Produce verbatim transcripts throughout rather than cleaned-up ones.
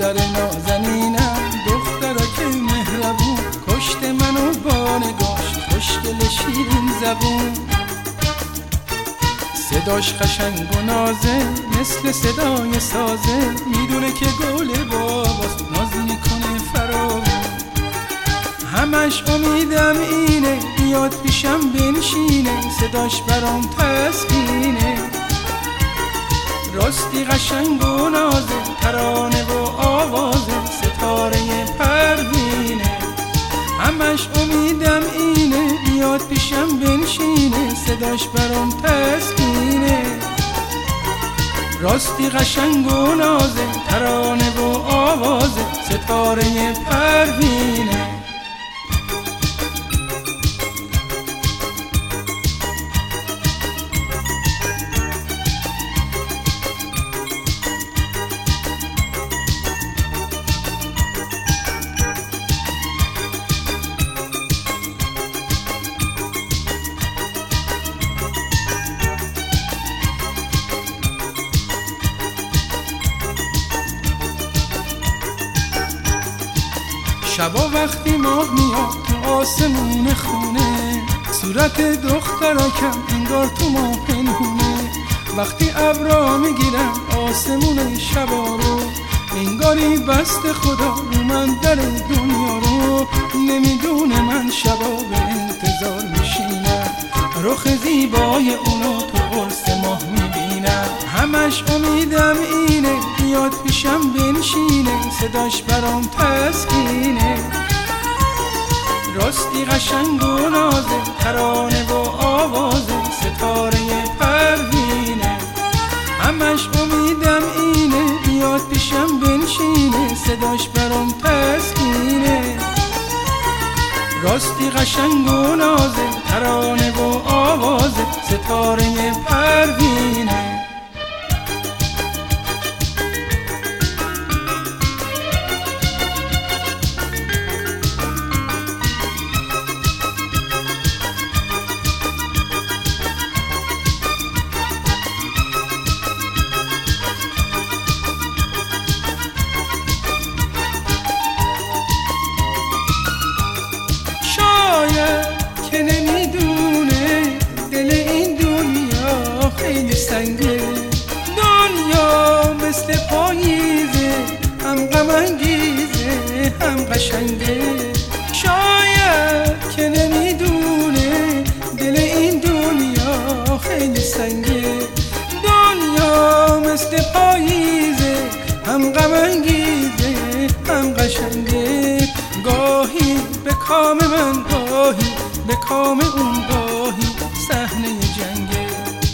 دختر نازنینم، دخترک مهربون، کشت منو با نگاش، خوشگل شیرین زبون. صداش قشنگ و نازه، مثل صدای سازه، میدونه که گل باباست، ناز میکنه فراوون. همش امیدم اینه بیاد پیشم بنشینه، صداش برام تسکینه. راستی قشنگ و نازه، ترانه و آوازه، ستاره پروینه. همش امیدم اینه بیاد پیشم بنشینه، صداش برام تسکینه. راستی قشنگ و نازه، ترانه و آوازه، ستاره پروینه. شبا وقتی ماه میاد تو آسمون خونه، صورت دخترکم انگار تو ماه پنهونه. وقتی ابرا میگیرن آسمون شبا رو، انگاری بست خدا رو من در دنیا رو. نمیدونه من شبا به انتظار میشینم، رخ زیبای اونو تو قرص ماه میبینم. همش امیدم اینه بیاد پیشم بنشینه، صداش برام تسکینه. راستی قشنگ و نازه، ترانه و آوازه، ستاره پروینه. همش امیدم اینه بیاد پیشم بنشینه، صداش برام تسکینه. راستی قشنگ و نازه، ترانه و آوازه، ستاره پروینه. که نمیدونه دل این دنیا خیلی سنگه. دنیا مثل پاییزه، هم غم انگیزه هم قشنگه. شاید که نمیدونه دل این دنیا خیلی سنگه. دنیا مثل پاییزه، هم غم انگیزه هم قشنگه. گاهی به کام من، گاهی به کام اون، گاهی صحنه جنگه.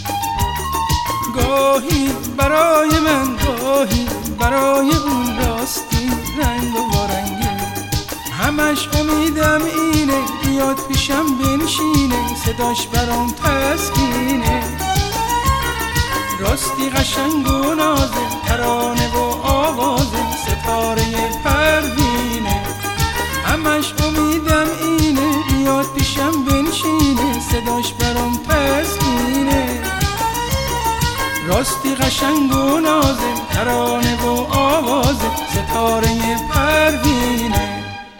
گاهی برای من، گاهی برای اون، راستی رنگ و وارنگه. همش امیدم اینه بیاد پیشم بنشینه، صداش برام تسکینه. راستی قشنگ و نازه، ترانه و آوازه، ستاره پروینه. همش امیدم اینه بیاد پیشم بنشینه، صداش برام تسکینه. راستی قشنگ و نازه، ترانه و آوازه، ستاره پروینه.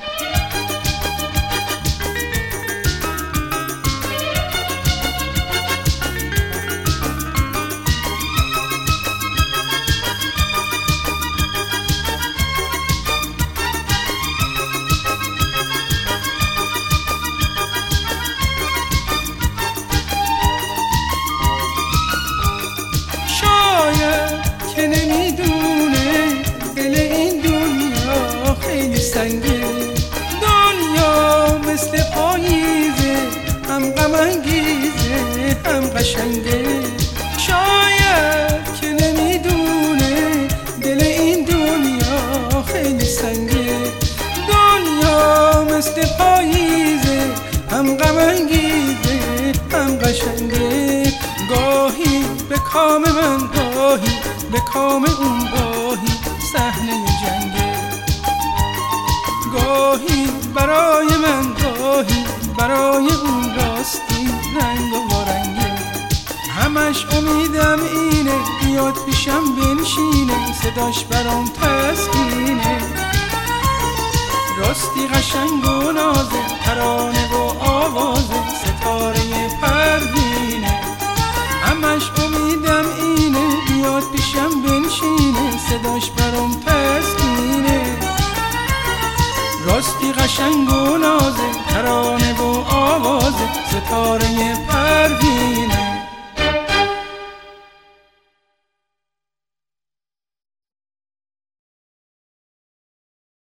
که نمیدونه دل این دنیا خیلی سنگه. دنیا مثل پاییزه، هم غم انگیزه هم قشنگه. شاید که نمیدونه دل این دنیا خیلی سنگه. دنیا مثل پاییزه، هم غم انگیزه هم قشنگه. گاهی به کام من، گاهی به کام اون، گاهی صحنه جنگه. گاهی برای من، گاهی برای اون، راستی رنگ و وارنگه. همش همش امیدم اینه بیاد پیشم بنشینه، صداش برام تسکینه. راستی قشنگ و نازه، ترانه و آوازه، ستاره پروینه. همش امیدم اینه بیاد پیشم بنشینه، صداش برام تسکینه. راستی قشنگ و نازه، ترانه و آوازه، ستاره پروینه.